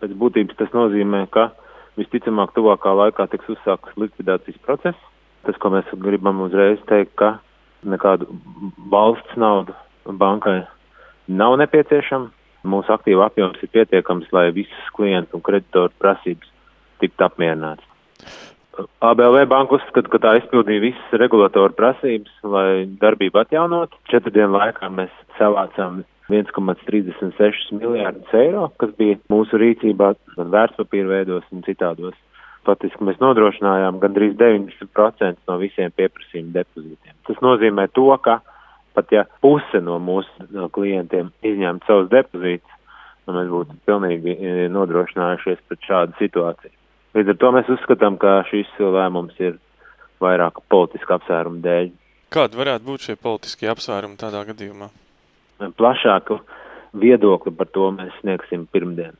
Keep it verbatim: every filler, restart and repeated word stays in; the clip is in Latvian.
Pēc būtības tas nozīmē, ka visticamāk tuvākā laikā tiks uzsākts likvidācijas process. Tas, ko mēs gribam uzreiz teikt, ka nekādu valsts naudu bankai nav nepieciešama. Mūsu aktīva apjoms ir pietiekams, lai visas klientu un kreditoru prasības tiktu apmierināts. A B L V banka uzskata, ka tā izpildīja visas regulatoru prasības, lai darbību atjaunot. Četru dienu laikā mēs savācām viens komats trīsdesmit sešus miljārdus eiro, kas bija mūsu rīcībā gan vērtspapīru veidos un citādos. Faktiski mēs nodrošinājām gandrīz deviņdesmit procenti no visiem pieprasījuma depozītiem. Tas nozīmē to, ka pat ja puse no mūsu no klientiem izņemt savus depozītus, nu mēs būtu pilnīgi nodrošinājušies pret šādu situāciju. Līdz ar to mēs uzskatām, ka šis lēmums ir vairāk politiska apsvērumu dēļ. Kādi varētu būt šie politiskie apsvērumi tādā gadījumā? Plašāku viedokli par to mēs sniegsim pirmdien.